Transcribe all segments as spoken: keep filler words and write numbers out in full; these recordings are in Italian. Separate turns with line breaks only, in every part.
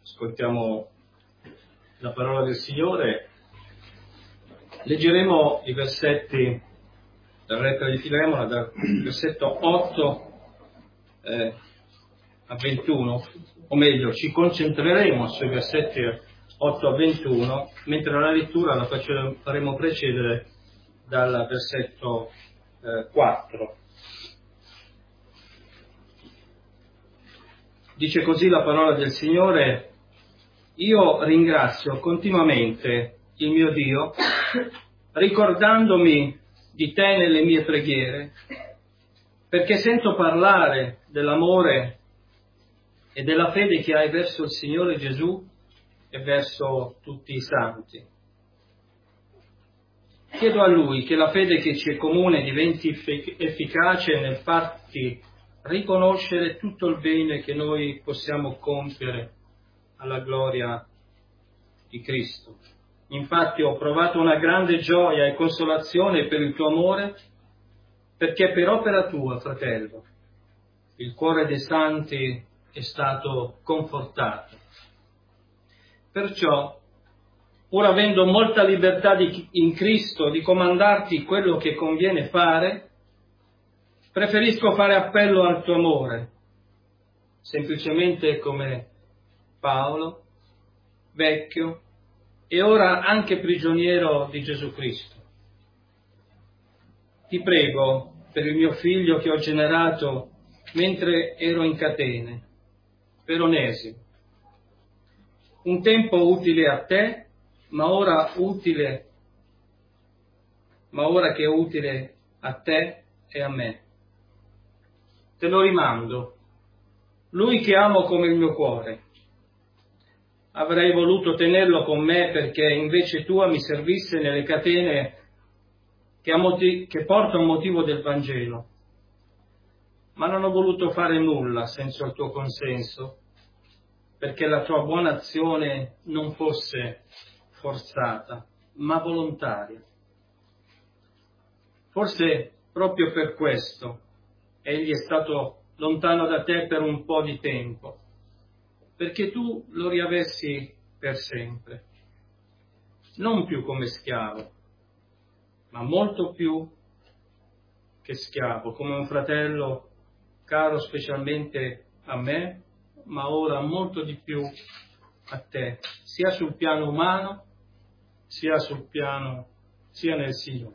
Ascoltiamo la parola del Signore. Leggeremo i versetti dalla lettera di Filemona, dal versetto otto eh, a ventuno, o meglio, ci concentreremo sui versetti otto a ventuno, mentre la lettura la faremo precedere dal versetto eh, quattro. Dice così la parola del Signore: io ringrazio continuamente il mio Dio, ricordandomi di te nelle mie preghiere, perché sento parlare dell'amore e della fede che hai verso il Signore Gesù e verso tutti i santi. Chiedo a Lui che la fede che ci è comune diventi efficace nel farti riconoscere tutto il bene che noi possiamo compiere alla gloria di Cristo. Infatti ho provato una grande gioia e consolazione per il tuo amore, perché per opera tua, fratello, il cuore dei santi è stato confortato. Perciò, pur avendo molta libertà di, in Cristo di comandarti quello che conviene fare, preferisco fare appello al tuo amore, semplicemente come Paolo, vecchio e ora anche prigioniero di Gesù Cristo. Ti prego per il mio figlio che ho generato mentre ero in catene, per Onesimo, un tempo utile a te, ma ora utile, ma ora che è utile a te e a me. Te lo rimando, lui che amo come il mio cuore. Avrei voluto tenerlo con me perché invece tua mi servisse nelle catene che, a motiv- che porta un motivo del Vangelo. Ma non ho voluto fare nulla senza il tuo consenso, perché la tua buona azione non fosse forzata, ma volontaria. Forse proprio per questo egli è stato lontano da te per un po' di tempo, perché tu lo riavessi per sempre, non più come schiavo, ma molto più che schiavo, come un fratello caro specialmente a me, ma ora molto di più a te, sia sul piano umano, sia sul piano, sia nel Signore.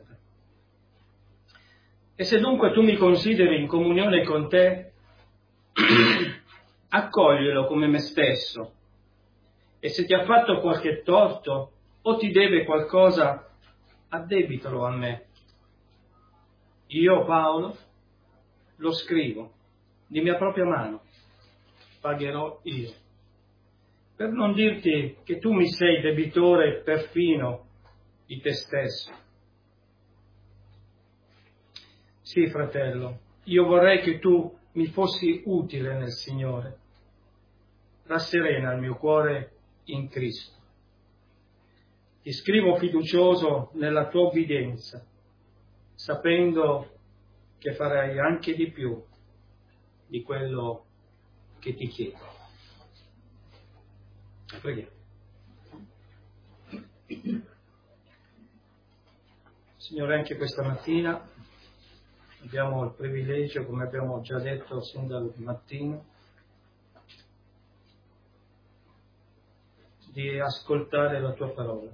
E se dunque tu mi consideri in comunione con te, accoglielo come me stesso, e se ti ha fatto qualche torto o ti deve qualcosa, addebitalo a me. Io, Paolo, lo scrivo di mia propria mano, pagherò io. Per non dirti che tu mi sei debitore perfino di te stesso. Sì, fratello, io vorrei che tu mi fossi utile nel Signore. Rasserena il mio cuore in Cristo. Ti scrivo fiducioso nella tua obbedienza, sapendo che farai anche di più di quello che ti chiedo. Preghiamo. Signore, anche questa mattina abbiamo il privilegio, come abbiamo già detto sin dal mattino, di ascoltare la tua parola.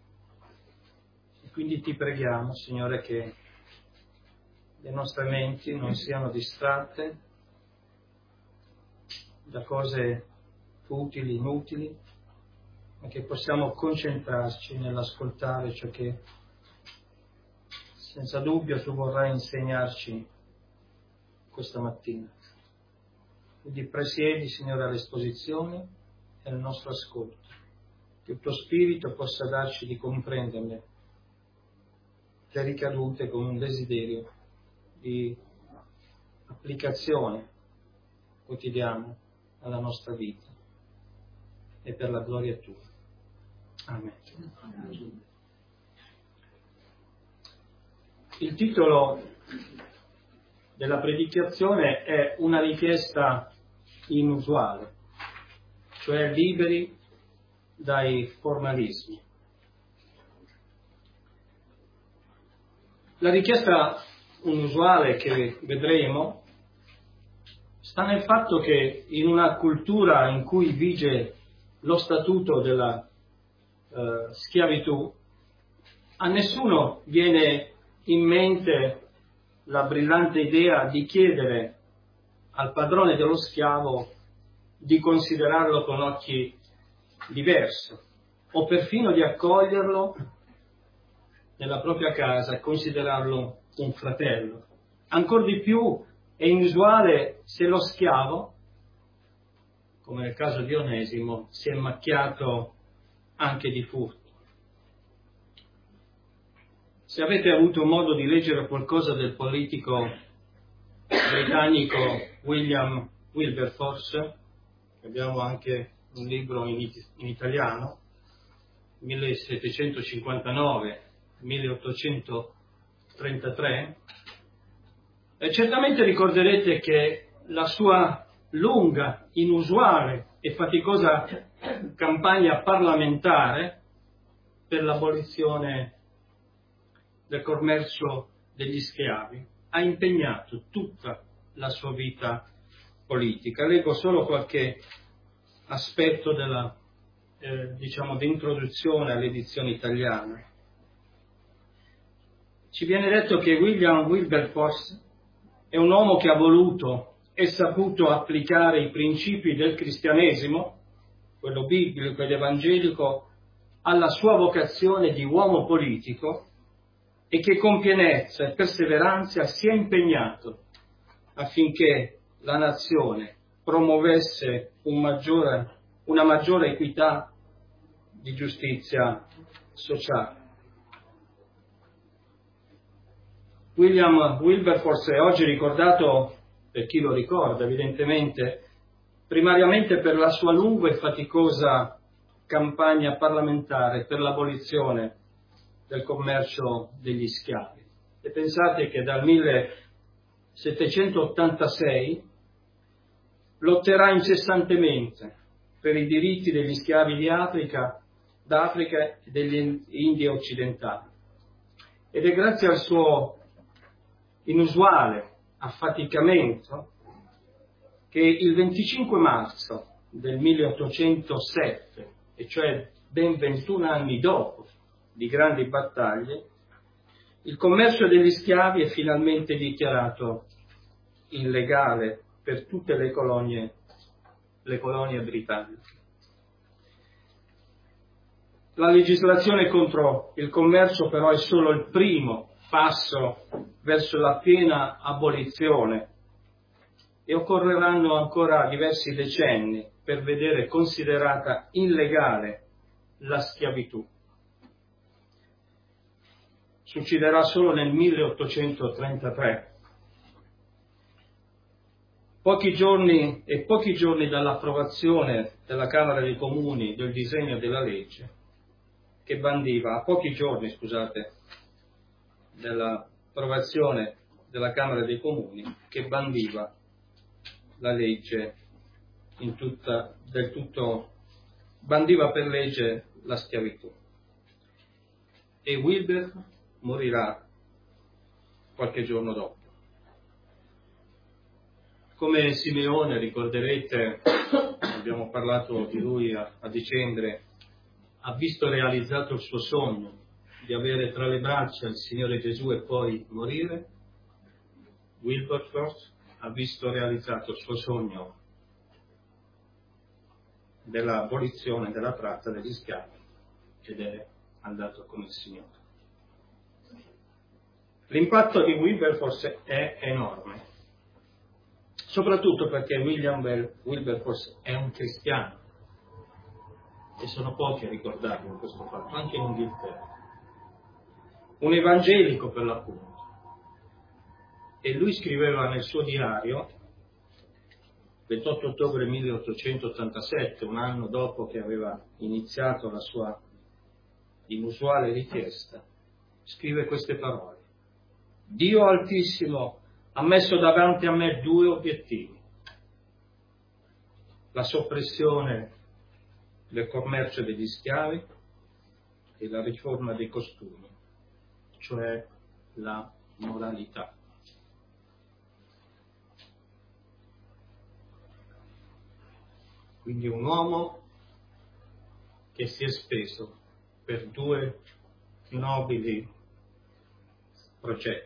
E quindi ti preghiamo, Signore, che le nostre menti non siano distratte da cose futili, inutili, ma che possiamo concentrarci nell'ascoltare ciò che senza dubbio tu vorrai insegnarci questa mattina. Quindi presiedi, Signore, all'esposizione e al nostro ascolto, che il tuo Spirito possa darci di comprenderne le ricadute con un desiderio di applicazione quotidiana alla nostra vita e per la gloria tua. Amen. Il titolo della predicazione è una richiesta inusuale. cioè liberi dai formalismi. La richiesta inusuale che vedremo sta nel fatto che in una cultura in cui vige lo statuto della eh, schiavitù, a nessuno viene in mente la brillante idea di chiedere al padrone dello schiavo di considerarlo con occhi diversi o perfino di accoglierlo nella propria casa e considerarlo un fratello. Ancor di più è inusuale se lo schiavo, come nel caso di Onesimo, si è macchiato anche di furto. Se avete avuto modo di leggere qualcosa del politico britannico William Wilberforce, abbiamo anche un libro in, in italiano, millesettecentocinquantanove milleottocentotrentatré, e certamente ricorderete che la sua lunga, inusuale e faticosa campagna parlamentare per l'abolizione del commercio degli schiavi ha impegnato tutta la sua vita politica. Leggo solo qualche aspetto della eh, diciamo di introduzione all'edizione italiana. Ci viene detto che William Wilberforce è un uomo che ha voluto e saputo applicare i principi del cristianesimo, quello biblico ed evangelico, alla sua vocazione di uomo politico e che con pienezza e perseveranza si è impegnato affinché la nazione promuovesse un maggiore, una maggiore equità di giustizia sociale. William Wilberforce è oggi ricordato, per chi lo ricorda evidentemente, primariamente per la sua lunga e faticosa campagna parlamentare per l'abolizione del commercio degli schiavi. E pensate che dal millesettecentottantasei lotterà incessantemente per i diritti degli schiavi di Africa, d'Africa e delle Indie occidentali. Ed è grazie al suo inusuale affaticamento che il venticinque marzo del milleottocentosette, e cioè ben ventuno anni dopo di grandi battaglie, il commercio degli schiavi è finalmente dichiarato illegale per tutte le colonie, le colonie britanniche. La legislazione contro il commercio però è solo il primo passo verso la piena abolizione e occorreranno ancora diversi decenni per vedere considerata illegale la schiavitù. Succederà solo nel milleottocentotrentatré. Pochi giorni e pochi giorni dall'approvazione della Camera dei Comuni del disegno della legge che bandiva, a pochi giorni, scusate, dell'approvazione della Camera dei Comuni che bandiva la legge in tutta, del tutto, bandiva per legge la schiavitù. E Wilber morirà qualche giorno dopo. Come Simeone, ricorderete, abbiamo parlato di lui a, a dicembre, ha visto realizzato il suo sogno di avere tra le braccia il Signore Gesù e poi morire. Wilberforce ha visto realizzato il suo sogno dell'abolizione della tratta degli schiavi ed è andato con il Signore. L'impatto di Wilberforce è enorme, soprattutto perché William Wilberforce è un cristiano e sono pochi a ricordarlo questo fatto, anche in Inghilterra. Un evangelico per l'appunto. E lui scriveva nel suo diario, ventotto ottobre milleottocentottantasette, un anno dopo che aveva iniziato la sua inusuale richiesta, scrive queste parole: Dio Altissimo ha messo davanti a me due obiettivi: la soppressione del commercio degli schiavi e la riforma dei costumi, cioè la moralità. Quindi un uomo che si è speso per due nobili progetti.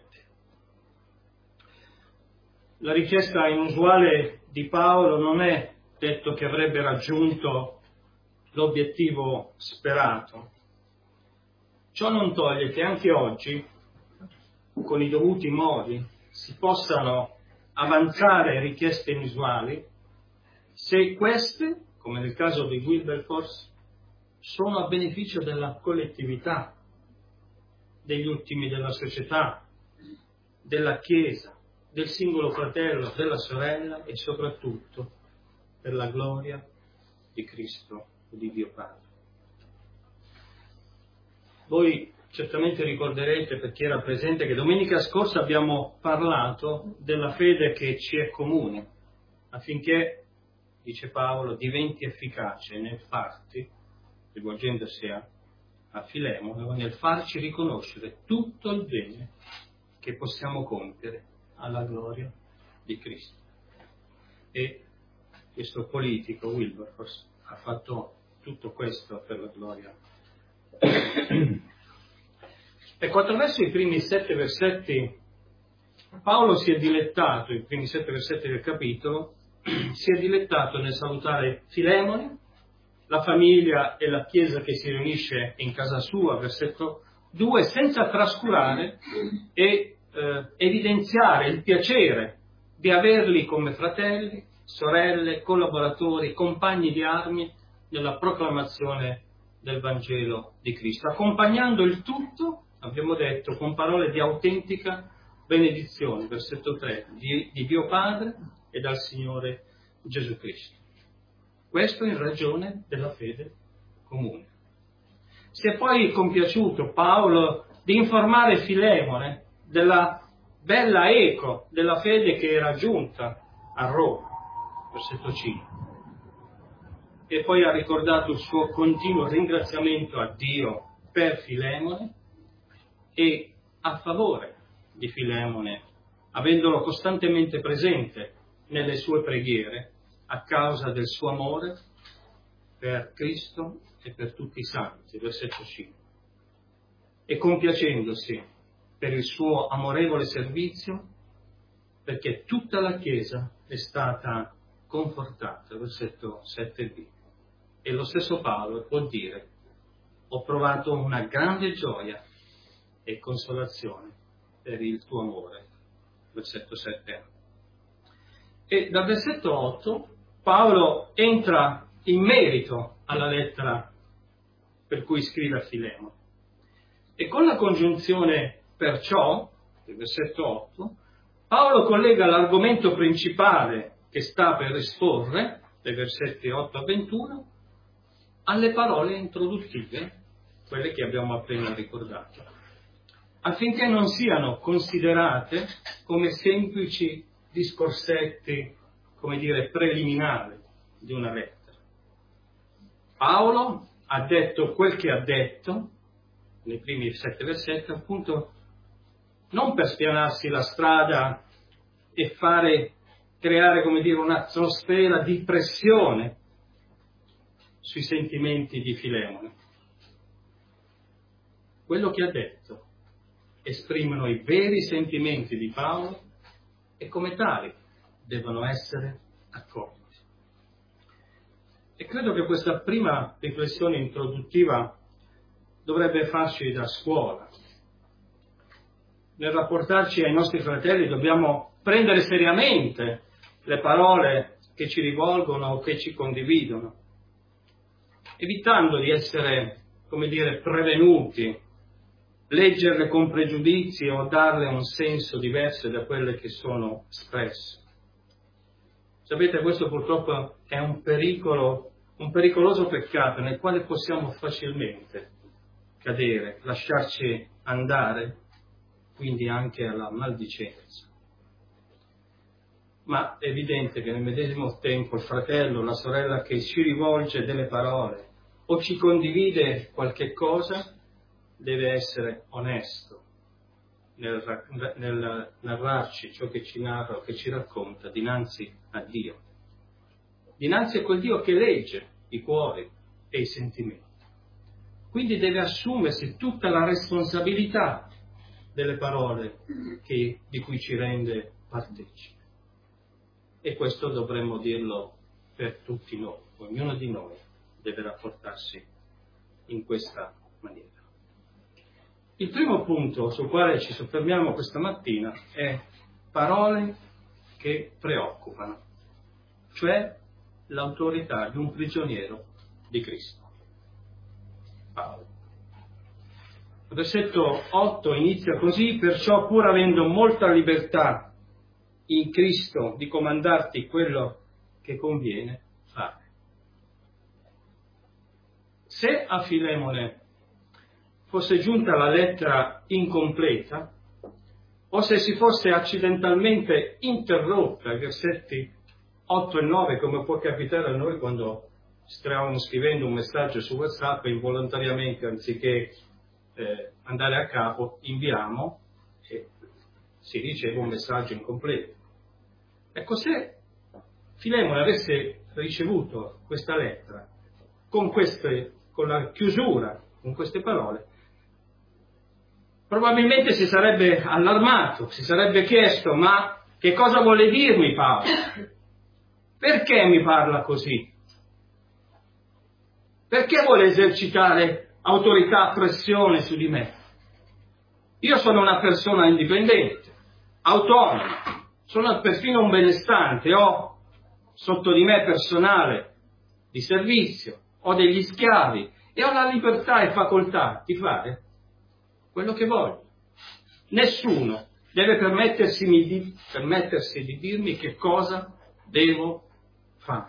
La richiesta inusuale di Paolo non è detto che avrebbe raggiunto l'obiettivo sperato. Ciò non toglie che anche oggi, con i dovuti modi, si possano avanzare richieste inusuali se queste, come nel caso di Wilberforce, sono a beneficio della collettività, degli ultimi della società, della Chiesa, del singolo fratello, della sorella e soprattutto per la gloria di Cristo e di Dio Padre. Voi certamente ricorderete, per chi era presente, che domenica scorsa abbiamo parlato della fede che ci è comune, affinché, dice Paolo, diventi efficace nel farti, rivolgendosi a, a Filemone, nel farci riconoscere tutto il bene che possiamo compiere alla gloria di Cristo. E questo politico, Wilberforce, ha fatto tutto questo per la gloria. Ecco, attraverso i primi sette versetti Paolo si è dilettato, i primi sette versetti del capitolo, si è dilettato nel salutare Filemone, la famiglia e la chiesa che si riunisce in casa sua, versetto due, senza trascurare e eh, evidenziare il piacere di averli come fratelli, sorelle, collaboratori, compagni di armi nella proclamazione del Vangelo di Cristo, accompagnando il tutto, abbiamo detto, con parole di autentica benedizione, versetto tre, di, di Dio Padre e dal Signore Gesù Cristo. Questo in ragione della fede comune. Si è poi compiaciuto Paolo di informare Filemone della bella eco della fede che era giunta a Roma, versetto cinque. E poi ha ricordato il suo continuo ringraziamento a Dio per Filemone e a favore di Filemone, avendolo costantemente presente nelle sue preghiere a causa del suo amore per Cristo e per tutti i santi, versetto cinque. E compiacendosi per il suo amorevole servizio, perché tutta la Chiesa è stata confortata, versetto sette b. E lo stesso Paolo può dire: ho provato una grande gioia e consolazione per il tuo amore, versetto sette a. E dal versetto otto Paolo entra in merito alla lettera per cui scrive a Filemone. E con la congiunzione perciò, del versetto otto, Paolo collega l'argomento principale che sta per esporre, dai versetti otto a ventuno, alle parole introduttive, quelle che abbiamo appena ricordato, affinché non siano considerate come semplici discorsetti, come dire, preliminari di una lettera. Paolo ha detto quel che ha detto nei primi sette versetti, appunto, non per spianarsi la strada e fare, creare, come dire, un'atmosfera di pressione sui sentimenti di Filemone. Quello che ha detto esprimono i veri sentimenti di Paolo e come tali devono essere accolti. E credo che questa prima riflessione introduttiva dovrebbe farci da scuola. Nel rapportarci ai nostri fratelli dobbiamo prendere seriamente le parole che ci rivolgono o che ci condividono, evitando di essere, come dire, prevenuti, leggerle con pregiudizi o darle un senso diverso da quelle che sono espresse. Sapete, questo purtroppo è un pericolo, un pericoloso peccato nel quale possiamo facilmente cadere, lasciarci andare, quindi anche alla maldicenza. Ma è evidente che nel medesimo tempo il fratello, la sorella che ci rivolge delle parole o ci condivide qualche cosa, deve essere onesto nel, nel narrarci ciò che ci narra o che ci racconta dinanzi a Dio, dinanzi a quel Dio che legge i cuori e i sentimenti. Quindi deve assumersi tutta la responsabilità delle parole che, di cui ci rende partecipi. E questo dovremmo dirlo per tutti noi. Ognuno di noi deve rapportarsi in questa maniera. Il primo punto sul quale ci soffermiamo questa mattina è parole che preoccupano, cioè l'autorità di un prigioniero di Cristo. Paolo. Il versetto otto inizia così: perciò pur avendo molta libertà in Cristo di comandarti quello che conviene fare. Se a Filemone fosse giunta la lettera incompleta, o se si fosse accidentalmente interrotta ai versetti otto e nove, come può capitare a noi quando stavamo scrivendo un messaggio su WhatsApp e involontariamente, anziché eh, andare a capo, inviamo e si riceve un messaggio incompleto. Ecco, se Filemone avesse ricevuto questa lettera con, queste, con la chiusura, con queste parole, probabilmente si sarebbe allarmato, si sarebbe chiesto: ma che cosa vuole dirmi Paolo? Perché mi parla così? Perché vuole esercitare autorità, pressione su di me? Io sono una persona indipendente, autonoma, sono perfino un benestante, ho sotto di me personale di servizio, ho degli schiavi e ho la libertà e facoltà di fare quello che voglio. Nessuno deve permettersi di, permettersi di dirmi che cosa devo fare.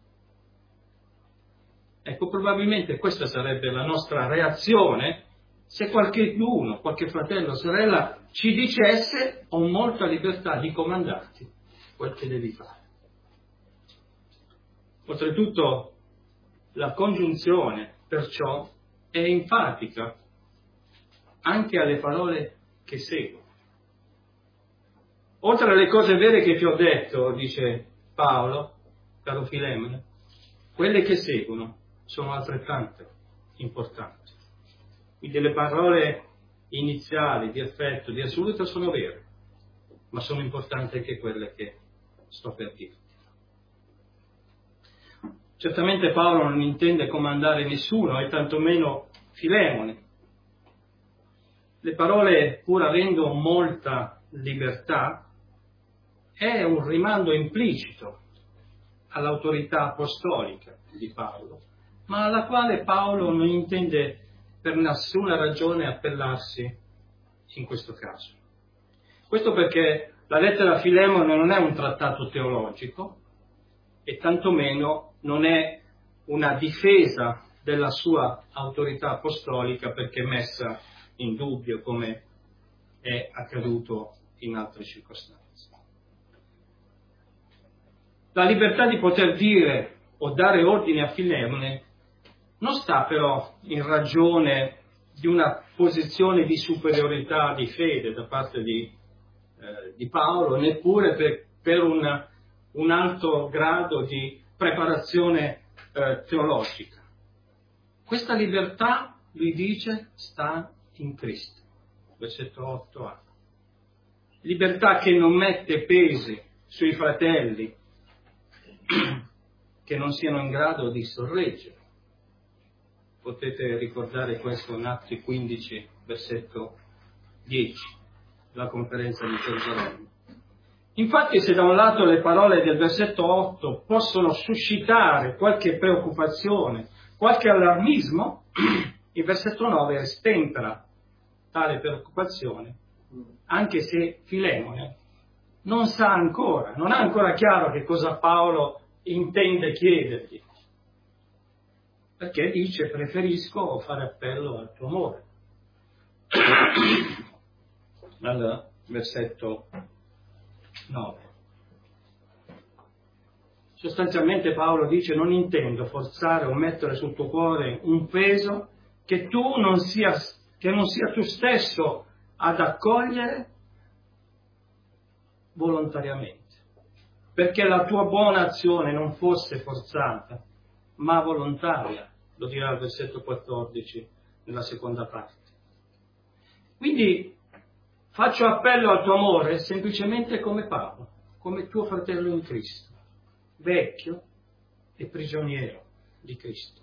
Ecco, probabilmente questa sarebbe la nostra reazione se qualcuno, qualche fratello o sorella ci dicesse: ho molta libertà di comandarti quel che devi fare. Oltretutto la congiunzione perciò è enfatica anche alle parole che seguono. Oltre alle cose vere che ti ho detto, dice Paolo, caro Filemone, quelle che seguono sono altrettanto importanti. Quindi le parole iniziali di affetto, di assoluto, sono vere, ma sono importanti anche quelle che sto per dirti. Certamente Paolo non intende comandare nessuno, e tantomeno Filemone. Le parole, pur avendo molta libertà, è un rimando implicito all'autorità apostolica di Paolo, ma alla quale Paolo non intende per nessuna ragione appellarsi in questo caso. Questo perché la lettera a Filemone non è un trattato teologico e tantomeno non è una difesa della sua autorità apostolica perché messa in dubbio come è accaduto in altre circostanze. La libertà di poter dire o dare ordine a Filemone non sta però in ragione di una posizione di superiorità di fede da parte di, eh, di Paolo, neppure per, per un, un alto grado di preparazione eh, teologica. Questa libertà, lui dice, sta in Cristo. Versetto otto a. Libertà che non mette pesi sui fratelli che non siano in grado di sorreggere. Potete ricordare questo in Atti quindici, versetto dieci, la conferenza di Gerusalemme. Infatti, se da un lato le parole del versetto otto possono suscitare qualche preoccupazione, qualche allarmismo, il versetto nove stempera tale preoccupazione, anche se Filemone non sa ancora, non ha ancora chiaro che cosa Paolo intende chiedergli. Perché dice: preferisco fare appello al tuo amore. Dal versetto nove. Sostanzialmente Paolo dice: non intendo forzare o mettere sul tuo cuore un peso che tu non sia, che non sia tu stesso ad accogliere volontariamente, perché la tua buona azione non fosse forzata, ma volontaria, lo dirà il versetto quattordici nella seconda parte. Quindi faccio appello al tuo amore semplicemente come Paolo, come tuo fratello in Cristo, vecchio e prigioniero di Cristo.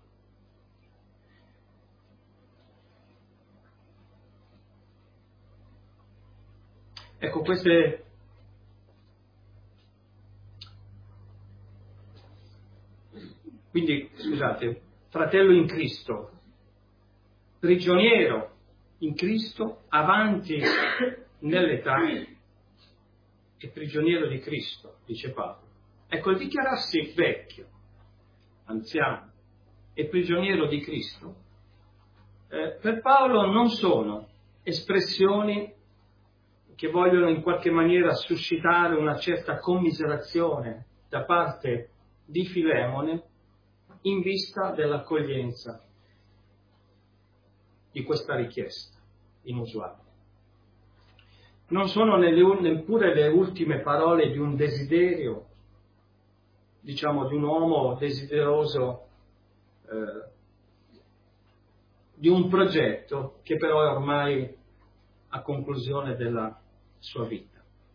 Ecco, queste quindi, scusate, fratello in Cristo, prigioniero in Cristo, avanti nell'età e prigioniero di Cristo, dice Paolo. Ecco, il dichiararsi vecchio, anziano e prigioniero di Cristo, eh, per Paolo non sono espressioni che vogliono in qualche maniera suscitare una certa commiserazione da parte di Filemone in vista dell'accoglienza di questa richiesta inusuale. Non sono nelle, neppure le ultime parole di un desiderio, diciamo di un uomo desideroso eh, di un progetto che però è ormai a conclusione della sua vita.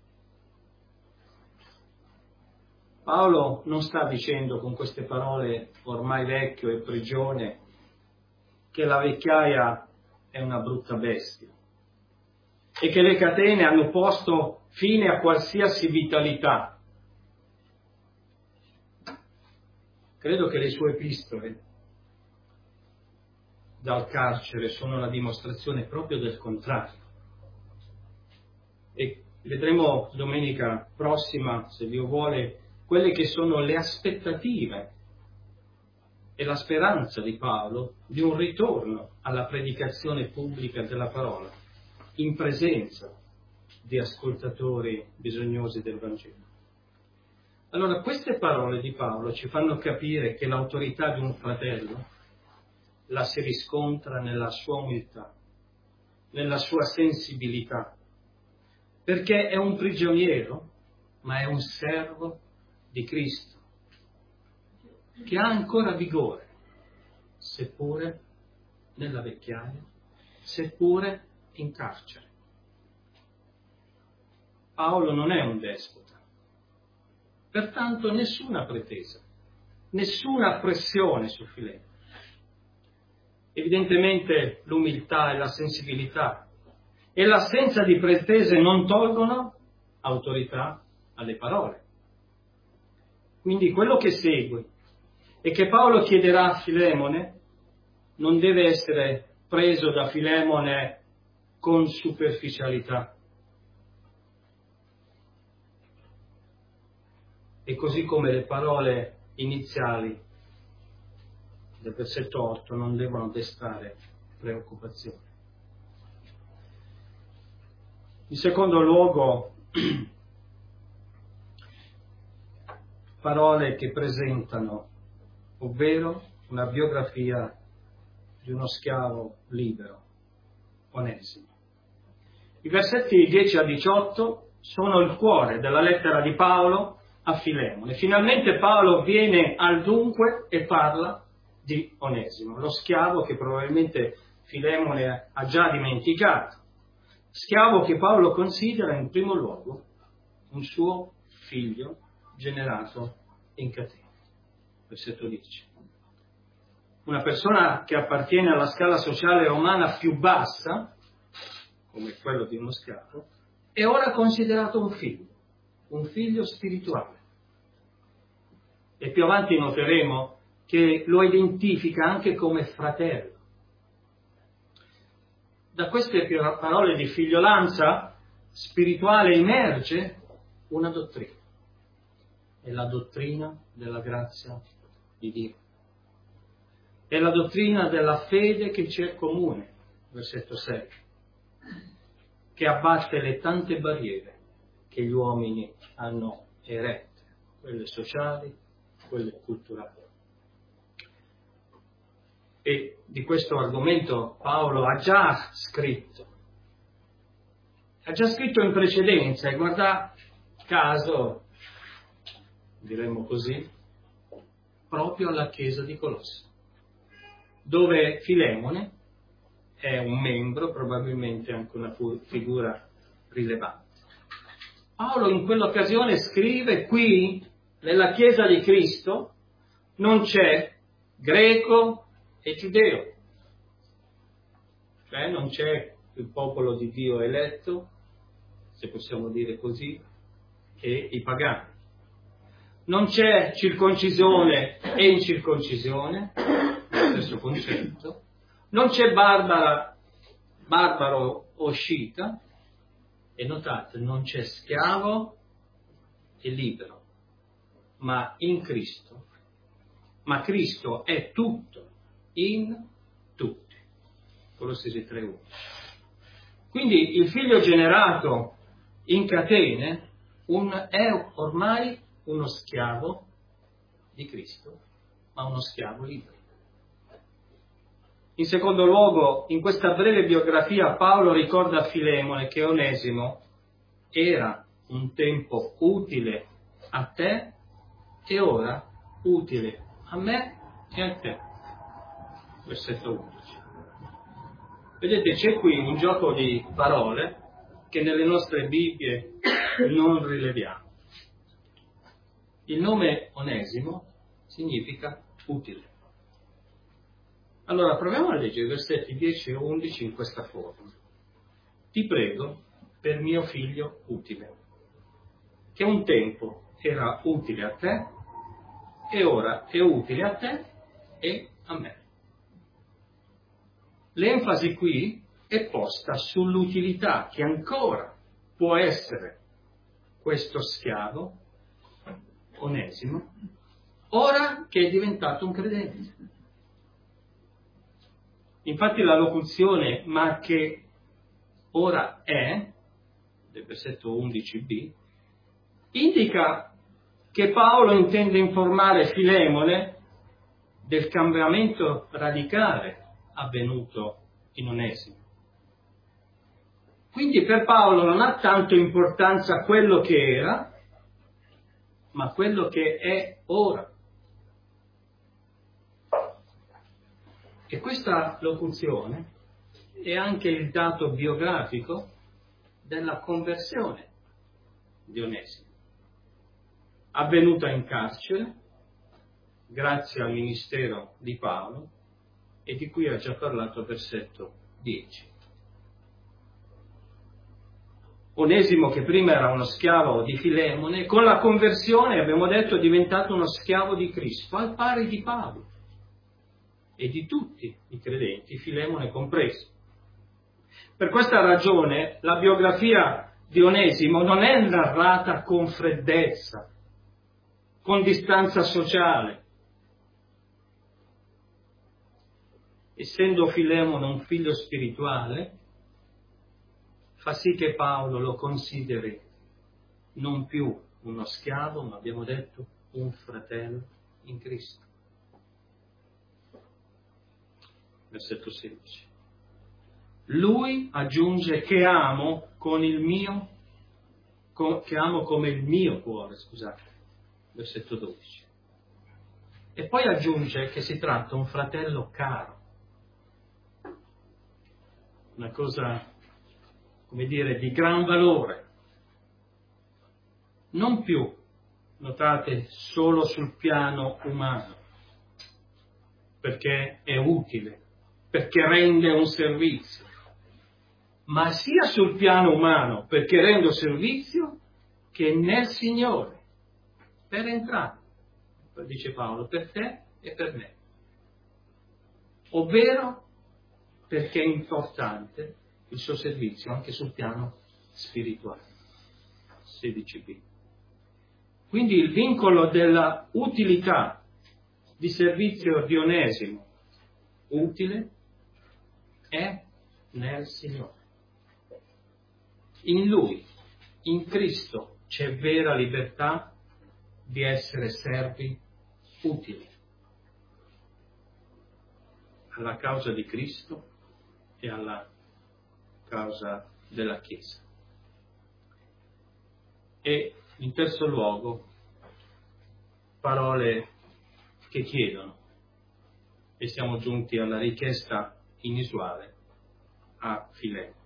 Paolo non sta dicendo con queste parole, ormai vecchio e prigione, che la vecchiaia è una brutta bestia e che le catene hanno posto fine a qualsiasi vitalità. Credo che le sue epistole dal carcere sono la dimostrazione proprio del contrario. E vedremo domenica prossima, se Dio vuole, quelle che sono le aspettative e la speranza di Paolo di un ritorno alla predicazione pubblica della parola, in presenza di ascoltatori bisognosi del Vangelo. Allora, queste parole di Paolo ci fanno capire che l'autorità di un fratello la si riscontra nella sua umiltà, nella sua sensibilità, perché è un prigioniero, ma è un servo di Cristo, che ha ancora vigore, seppure nella vecchiaia, seppure in carcere. Paolo non è un despota, pertanto nessuna pretesa, nessuna pressione su Filemone. Evidentemente l'umiltà e la sensibilità e l'assenza di pretese non tolgono autorità alle parole. Quindi quello che segue e che Paolo chiederà a Filemone non deve essere preso da Filemone con superficialità. E così come le parole iniziali del versetto otto non devono destare preoccupazione. In secondo luogo, parole che presentano, ovvero una biografia di uno schiavo libero, Onesimo. I versetti dieci a diciotto sono il cuore della lettera di Paolo a Filemone. Finalmente Paolo viene al dunque e parla di Onesimo, lo schiavo che probabilmente Filemone ha già dimenticato, schiavo che Paolo considera in primo luogo un suo figlio generato in catene. Versetto dieci. Una persona che appartiene alla scala sociale romana più bassa, come quello di uno schiavo, è ora considerato un figlio, un figlio spirituale. E più avanti noteremo che lo identifica anche come fratello. Da queste parole di figliolanza spirituale emerge una dottrina. È la dottrina della grazia di Dio. È la dottrina della fede che ci è comune, versetto sei, che abbatte le tante barriere che gli uomini hanno erette quelle sociali, quelle culturali. E di questo argomento Paolo ha già scritto, ha già scritto in precedenza, e guarda caso, diremmo così, proprio alla chiesa di Colosse, dove Filemone è un membro, probabilmente anche una figura rilevante. Paolo in quell'occasione scrive: qui, nella chiesa di Cristo, non c'è greco e giudeo, cioè non c'è il popolo di Dio eletto, se possiamo dire così, e i pagani. Non c'è circoncisione e incirconcisione, stesso concetto. Non c'è barbara, barbaro o scita, e notate, non c'è schiavo e libero, ma in Cristo. Ma Cristo è tutto in tutti. Colossesi tre uno. Quindi il figlio generato in catene un, è ormai uno schiavo di Cristo, ma uno schiavo libero. In secondo luogo, in questa breve biografia Paolo ricorda a Filemone che Onesimo era un tempo utile a te e ora utile a me e a te. Versetto undici. Vedete, c'è qui un gioco di parole che nelle nostre Bibbie non rileviamo. Il nome Onesimo significa utile. Allora proviamo a leggere i versetti dieci e undici in questa forma. Ti prego per mio figlio utile, che un tempo era utile a te e ora è utile a te e a me. L'enfasi qui è posta sull'utilità che ancora può essere questo schiavo, Onesimo, ora che è diventato un credente. Infatti la locuzione ma che ora è, del versetto undici b, indica che Paolo intende informare Filemone del cambiamento radicale avvenuto in Onesimo. Quindi per Paolo non ha tanto importanza quello che era, ma quello che è ora. E questa locuzione è anche il dato biografico della conversione di Onesimo, avvenuta in carcere, grazie al ministero di Paolo, e di cui ha già parlato al versetto dieci. Onesimo, che prima era uno schiavo di Filemone, con la conversione, abbiamo detto, è diventato uno schiavo di Cristo, al pari di Paolo e di tutti i credenti, Filemone compreso. Per questa ragione la biografia di Onesimo non è narrata con freddezza, con distanza sociale. Essendo Filemone un figlio spirituale, fa sì che Paolo lo consideri non più uno schiavo, ma abbiamo detto un fratello in Cristo. Versetto sedici. Lui aggiunge che amo con il mio, con, che amo come il mio cuore, scusate. Versetto dodici. E poi aggiunge che si tratta di un fratello caro. Una cosa, come dire, di gran valore. Non più, notate, solo sul piano umano, perché è utile, perché rende un servizio, ma sia sul piano umano, perché rende un servizio, che nel Signore, per entrambi, dice Paolo, per te e per me. Ovvero perché è importante il suo servizio anche sul piano spirituale. sedici b. Quindi il vincolo della utilità di servizio di Onesimo, utile, è nel Signore. In Lui, in Cristo, c'è vera libertà di essere servi utili alla causa di Cristo e alla causa della Chiesa. E in terzo luogo, parole che chiedono, e siamo giunti alla richiesta inusuale a Filemone.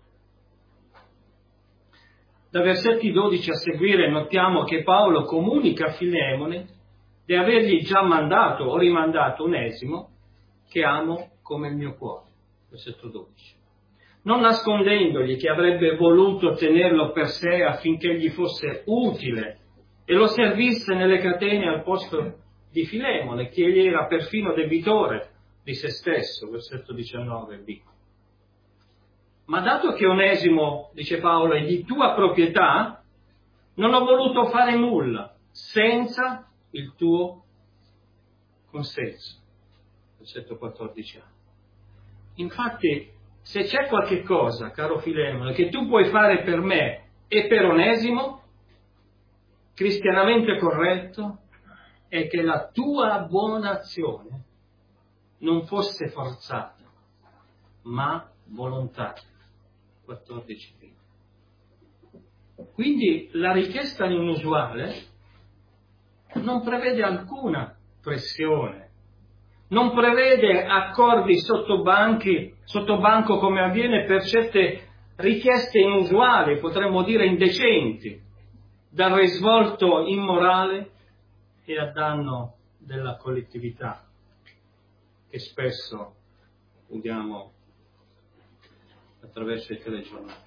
Da versetti dodici a seguire notiamo che Paolo comunica a Filemone di avergli già mandato o rimandato Onesimo, che amo come il mio cuore. Versetto dodici. Non nascondendogli che avrebbe voluto tenerlo per sé affinché gli fosse utile e lo servisse nelle catene al posto di Filemone, che egli era perfino debitore di se stesso. Versetto diciannove b. Ma dato che Onesimo, dice Paolo, è di tua proprietà, non ho voluto fare nulla senza il tuo consenso. Versetto quattordici. Infatti, se c'è qualche cosa, caro Filemone, che tu puoi fare per me e per Onesimo, cristianamente corretto, è che la tua buona azione non fosse forzata, ma volontaria. quattordici. Quindi la richiesta inusuale non prevede alcuna pressione, non prevede accordi sotto banchi, sotto banco come avviene per certe richieste inusuali, potremmo dire indecenti, dal risvolto immorale e a danno della collettività, che spesso udiamo attraverso i telegiornali.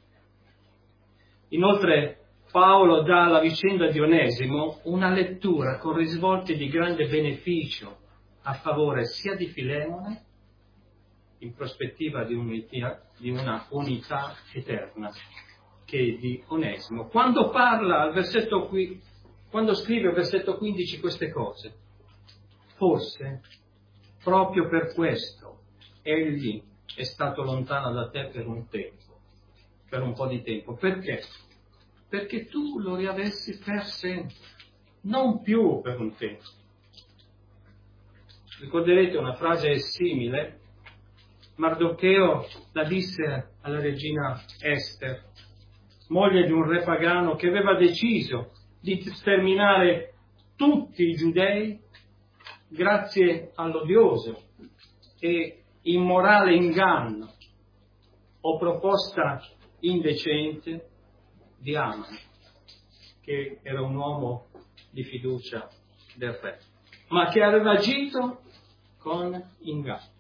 Inoltre Paolo dà alla vicenda di Onesimo una lettura con risvolti di grande beneficio a favore sia di Filemone, in prospettiva di, unità, di una unità eterna, che di Onesimo. Quando parla al versetto qui, quando scrive al versetto quindici queste cose, forse proprio per questo egli è stato lontano da te per un tempo, per un po' di tempo. Perché? Perché tu lo riavessi per sempre, non più per un tempo. Ricorderete una frase simile? Mardocheo la disse alla regina Ester, moglie di un re pagano che aveva deciso di sterminare tutti i giudei grazie all'odioso e immorale inganno o proposta indecente di Aman, che era un uomo di fiducia del re, ma che aveva agito con inganno.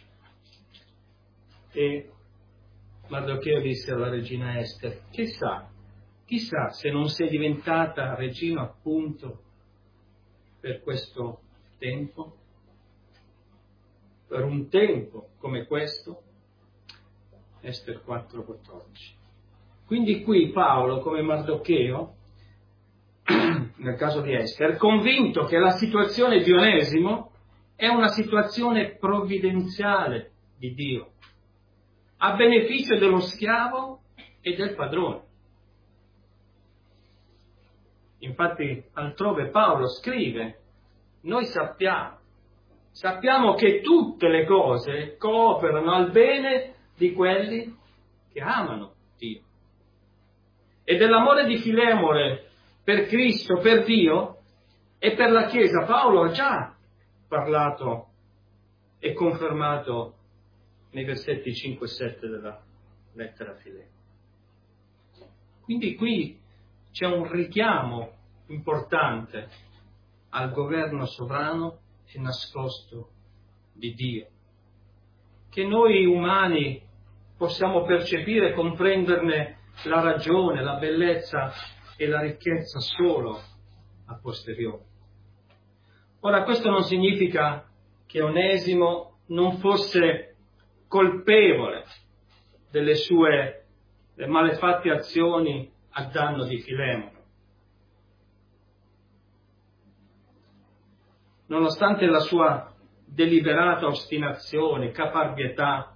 E Mardocheo disse alla regina Ester, chissà, chissà se non sei diventata regina appunto per questo tempo, per un tempo come questo. Ester quattro quattordici. Quindi qui Paolo, come Mardocheo, nel caso di Ester, convinto che la situazione di Onesimo è una situazione provvidenziale di Dio, a beneficio dello schiavo e del padrone. Infatti altrove Paolo scrive, noi sappiamo, sappiamo che tutte le cose cooperano al bene di quelli che amano Dio. E dell'amore di Filemone per Cristo, per Dio e per la Chiesa, Paolo ha già parlato e confermato nei versetti cinque e sette della lettera a Filemone. Quindi qui c'è un richiamo importante al governo sovrano e nascosto di Dio, che noi umani possiamo percepire e comprenderne la ragione, la bellezza e la ricchezza solo a posteriori. Ora, questo non significa che Onesimo non fosse colpevole delle sue malefatte azioni a danno di Filemone. Nonostante la sua deliberata ostinazione, caparbietà,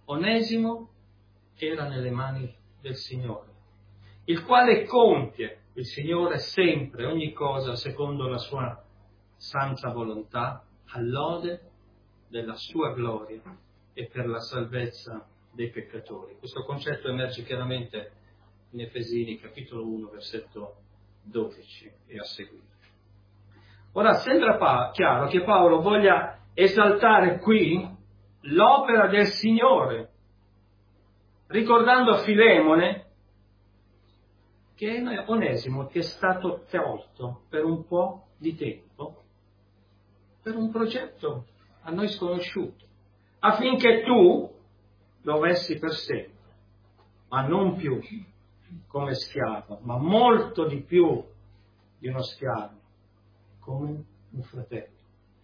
Onesimo era nelle mani del Signore, il quale compie il Signore sempre, ogni cosa secondo la sua santa volontà, all'ode della sua gloria e per la salvezza dei peccatori. Questo concetto emerge chiaramente in Efesini capitolo uno, versetto dodici e a seguire. Ora sembra pa- chiaro che Paolo voglia esaltare qui l'opera del Signore, ricordando a Filemone che è Onesimo che è stato tolto per un po' di tempo per un progetto a noi sconosciuto, affinché tu dovessi per sempre, ma non più come schiavo, ma molto di più di uno schiavo, come un fratello.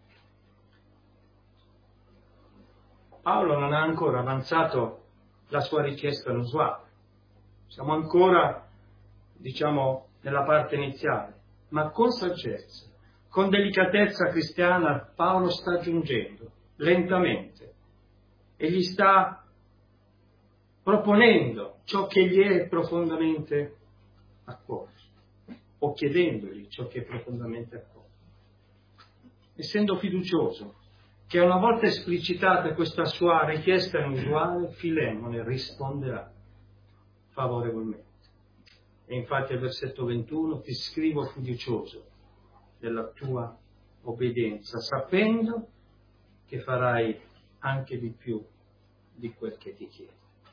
Paolo non ha ancora avanzato la sua richiesta inusuale, siamo ancora, diciamo, nella parte iniziale, ma con saggezza, con delicatezza cristiana Paolo sta giungendo lentamente e gli sta proponendo ciò che gli è profondamente a cuore, o chiedendogli ciò che è profondamente a cuore, essendo fiducioso che una volta esplicitata questa sua richiesta inusuale, Filemone risponderà favorevolmente. E infatti al versetto ventuno ti scrivo fiducioso della tua obbedienza, sapendo che farai anche di più di quel che ti chiedo.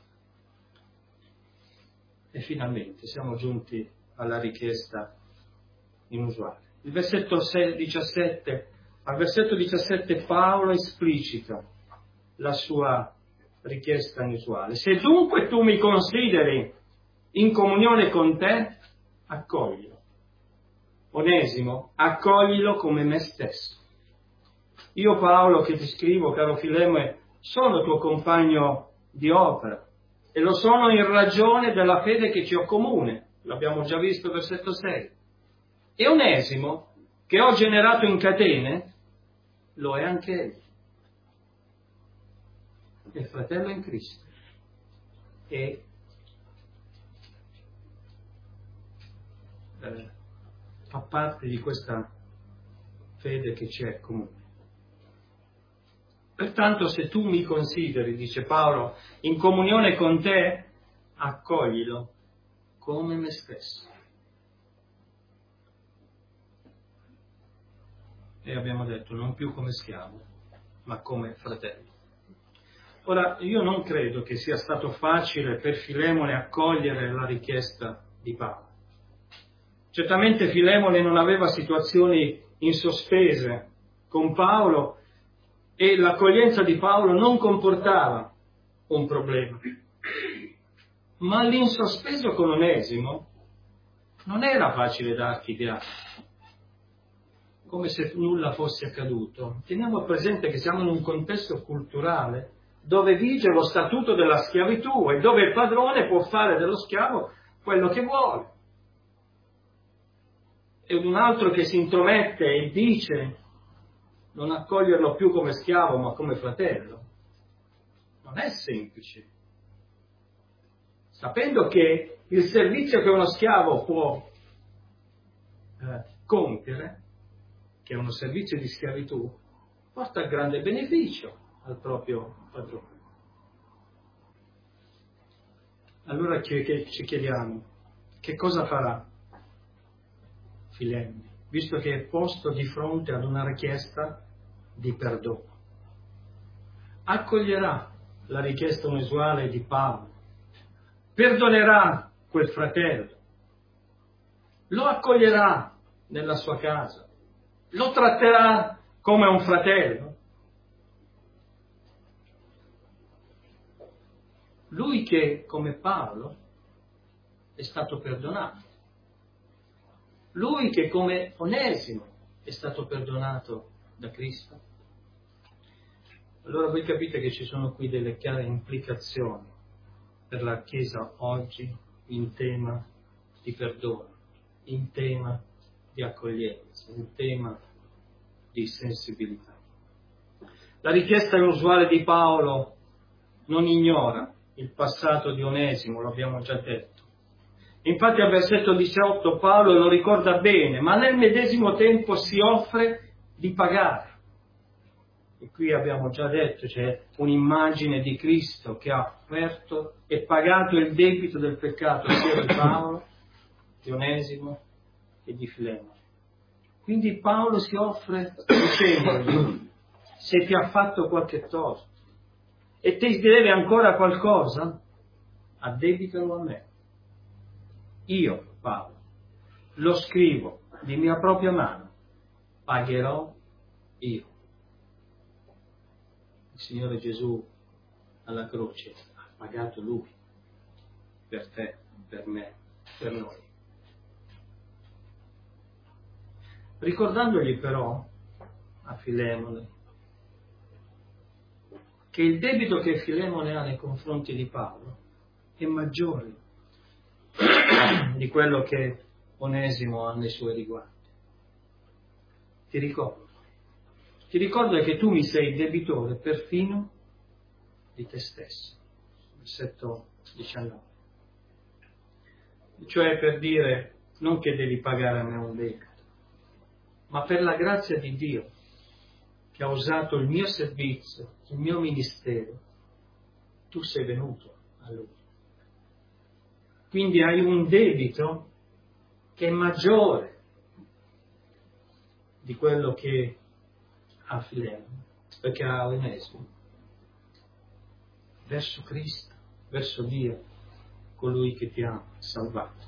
E finalmente siamo giunti alla richiesta inusuale. Il versetto diciassette, al versetto diciassette Paolo esplicita la sua richiesta inusuale. Se dunque tu mi consideri in comunione con te, accoglilo. Onesimo, accoglilo come me stesso. Io Paolo che ti scrivo, caro Filemone, sono tuo compagno di opera e lo sono in ragione della fede che ci ho comune. L'abbiamo già visto, versetto sei. E Onesimo, che ho generato in catene, lo è anche egli. È il fratello in Cristo. E eh, fa parte di questa fede che ci è comune. Pertanto se tu mi consideri, dice Paolo, in comunione con te, accoglilo come me stesso. E abbiamo detto, non più come schiavo, ma come fratello. Ora, io non credo che sia stato facile per Filemone accogliere la richiesta di Paolo. Certamente Filemone non aveva situazioni insospese con Paolo e l'accoglienza di Paolo non comportava un problema. Ma l'insospeso con Onesimo non era facile da archiviare, come se nulla fosse accaduto. Teniamo presente che siamo in un contesto culturale dove vige lo statuto della schiavitù e dove il padrone può fare dello schiavo quello che vuole. E un altro che si intromette e dice non accoglierlo più come schiavo ma come fratello, non è semplice. Sapendo che il servizio che uno schiavo può eh, compiere, che è uno servizio di schiavitù, porta grande beneficio al proprio padrone. Allora che, che ci chiediamo, che cosa farà Filemone, visto che è posto di fronte ad una richiesta di perdono? Accoglierà la richiesta inusuale di Paolo, perdonerà quel fratello, lo accoglierà nella sua casa, lo tratterà come un fratello. Lui che, come Paolo, è stato perdonato. Lui che, come Onesimo, è stato perdonato da Cristo. Allora voi capite che ci sono qui delle chiare implicazioni per la Chiesa oggi in tema di perdono, in tema di accoglienza, in tema di sensibilità. La richiesta inusuale di Paolo non ignora il passato di Onesimo, lo abbiamo già detto, Infatti al versetto diciotto Paolo lo ricorda bene, ma nel medesimo tempo si offre di pagare. E qui abbiamo già detto, c'è un'immagine di Cristo che ha offerto e pagato il debito del peccato sia di Paolo, di Onesimo e di Filemone. Quindi Paolo si offre dicendogli: se ti ha fatto qualche torto e ti deve ancora qualcosa, addebitalo a me. Io, Paolo, lo scrivo di mia propria mano, pagherò io. Il Signore Gesù alla croce ha pagato Lui, per te, per me, per noi. Ricordandogli però, a Filemone, che il debito che Filemone ha nei confronti di Paolo è maggiore di quello che Onesimo ha nei suoi riguardi. Ti ricordo. Ti ricordo che tu mi sei debitore perfino di te stesso. Versetto diciannove. Cioè, per dire, non che devi pagare a me un debito, ma per la grazia di Dio che ha usato il mio servizio, il mio ministero, tu sei venuto a Lui. Quindi hai un debito che è maggiore di quello che ha Filemone, perché ha Onesimo, verso Cristo, verso Dio, colui che ti ha salvato.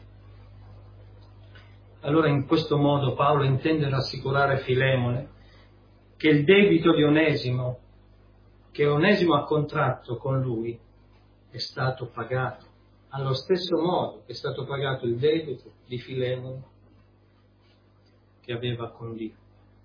Allora in questo modo Paolo intende rassicurare Filemone che il debito di Onesimo, che Onesimo ha contratto con lui, è stato pagato, allo stesso modo che è stato pagato il debito di Filemone che aveva con Dio.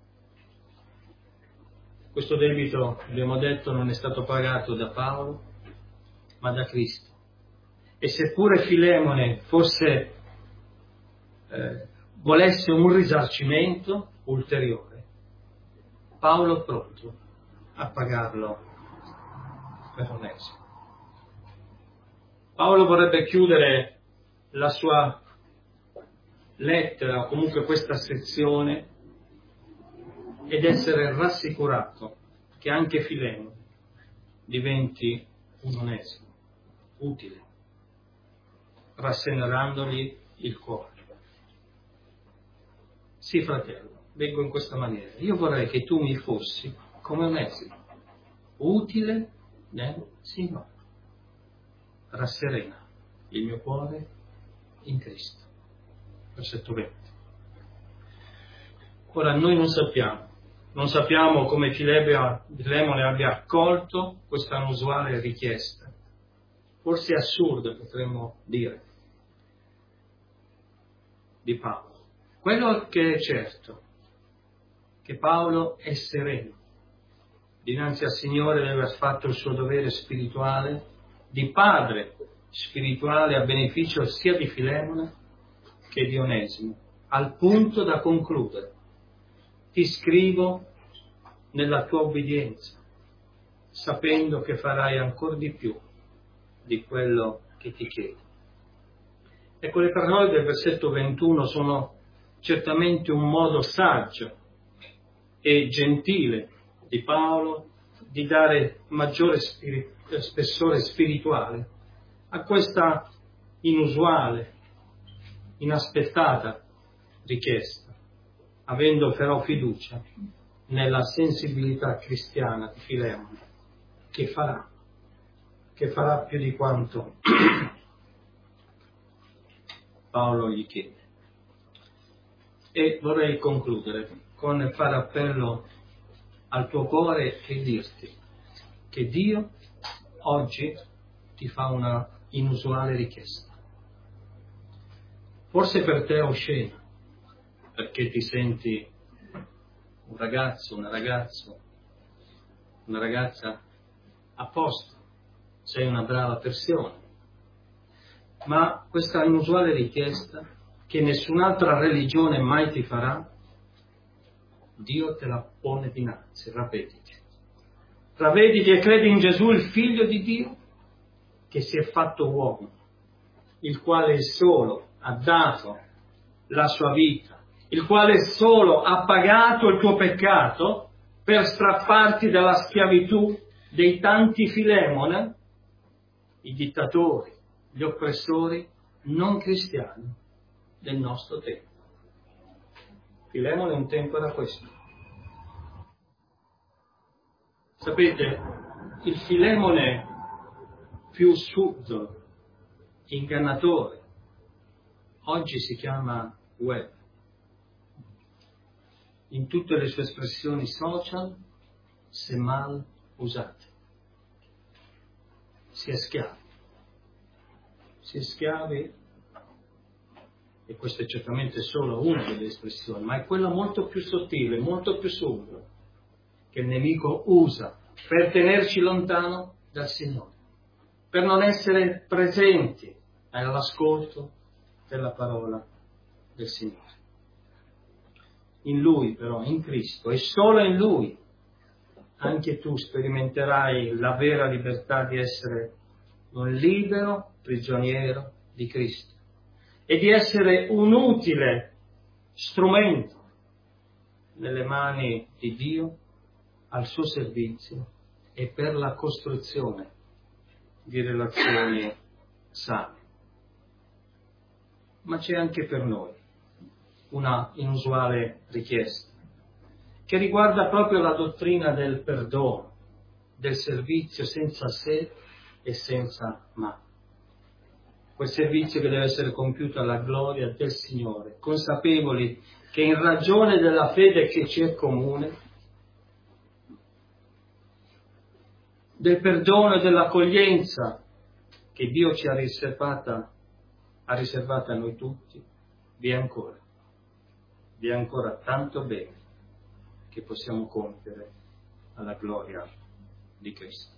Questo debito, abbiamo detto, non è stato pagato da Paolo, ma da Cristo. E seppure Filemone fosse, eh, volesse un risarcimento ulteriore, Paolo è pronto a pagarlo per Onesimo. Paolo vorrebbe chiudere la sua lettera, o comunque questa sezione, ed essere rassicurato che anche Filemone diventi un Onesimo, utile, rasserenandogli il cuore. Sì, fratello, vengo in questa maniera. Io vorrei che tu mi fossi come Onesimo, utile nel Signore. Rasserena il mio cuore in Cristo. Versetto venti. Ora, noi non sappiamo, non sappiamo come Filemone abbia accolto questa inusuale richiesta. Forse assurda, potremmo dire, di Paolo. Quello che è certo, che Paolo è sereno dinanzi al Signore di aver fatto il suo dovere spirituale, di padre spirituale a beneficio sia di Filemone che di Onesimo, al punto da concludere: ti scrivo nella tua obbedienza, sapendo che farai ancora di più di quello che ti chiedo. Ecco, le parole del versetto ventuno sono certamente un modo saggio e gentile di Paolo di dare maggiore spiri- spessore spirituale a questa inusuale, inaspettata richiesta, avendo però fiducia nella sensibilità cristiana di Filemone, che farà, che farà più di quanto Paolo gli chiede. E vorrei concludere con fare appello al tuo cuore e dirti che Dio oggi ti fa una inusuale richiesta. Forse per te è oscena, perché ti senti un ragazzo, una ragazza, una ragazza a posto, sei una brava persona, ma questa inusuale richiesta che nessun'altra religione mai ti farà, Dio te la pone dinanzi. Ravvediti. Ravvediti e credi in Gesù, il Figlio di Dio, che si è fatto uomo il quale solo ha dato la sua vita, il quale solo ha pagato il tuo peccato per strapparti dalla schiavitù dei tanti Filemone, i dittatori, gli oppressori non cristiani del nostro tempo. Filemone un tempo era questo. Sapete, il Filemone più subdolo, ingannatore, oggi si chiama web. In tutte le sue espressioni social, se mal usate. Si è schiavi. Si è schiavi, e questo è certamente solo una delle espressioni, ma è quella molto più sottile, molto più subdola, che il nemico usa per tenerci lontano dal Signore, per non essere presenti all'ascolto della parola del Signore. In Lui però, in Cristo, e solo in Lui, anche tu sperimenterai la vera libertà di essere un libero prigioniero di Cristo e di essere un utile strumento nelle mani di Dio al suo servizio e per la costruzione di relazioni sane. Ma c'è anche per noi una inusuale richiesta che riguarda proprio la dottrina del perdono, del servizio senza se e senza ma. Quel servizio che deve essere compiuto alla gloria del Signore, consapevoli che in ragione della fede che ci è comune, del perdono e dell'accoglienza che Dio ci ha riservata, ha riservata a noi tutti, vi è ancora, vi è ancora tanto bene che possiamo compiere alla gloria di Cristo.